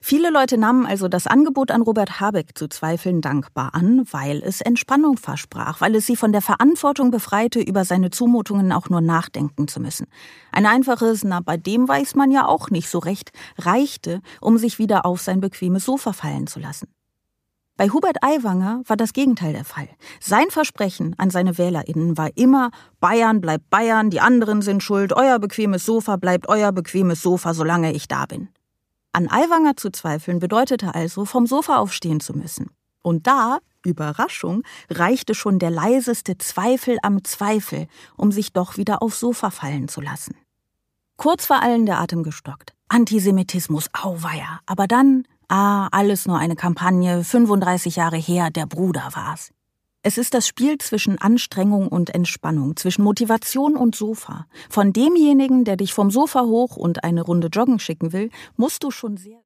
Viele Leute nahmen also das Angebot an Robert Habeck zu zweifeln dankbar an, weil es Entspannung versprach, weil es sie von der Verantwortung befreite, über seine Zumutungen auch nur nachdenken zu müssen. Ein einfaches „Na, bei dem weiß man ja auch nicht so recht" reichte, um sich wieder auf sein bequemes Sofa fallen zu lassen. Bei Hubert Aiwanger war das Gegenteil der Fall. Sein Versprechen an seine WählerInnen war immer: Bayern bleibt Bayern, die anderen sind schuld, euer bequemes Sofa bleibt euer bequemes Sofa, solange ich da bin. An Aiwanger zu zweifeln bedeutete also, vom Sofa aufstehen zu müssen. Und da, Überraschung, reichte schon der leiseste Zweifel am Zweifel, um sich doch wieder aufs Sofa fallen zu lassen. Kurz war allen der Atem gestockt. Antisemitismus, auweia. Aber dann, alles nur eine Kampagne, 35 Jahre her, der Bruder war's. Es ist das Spiel zwischen Anstrengung und Entspannung, zwischen Motivation und Sofa. Von demjenigen, der dich vom Sofa hoch und eine Runde joggen schicken will, musst du schon sehr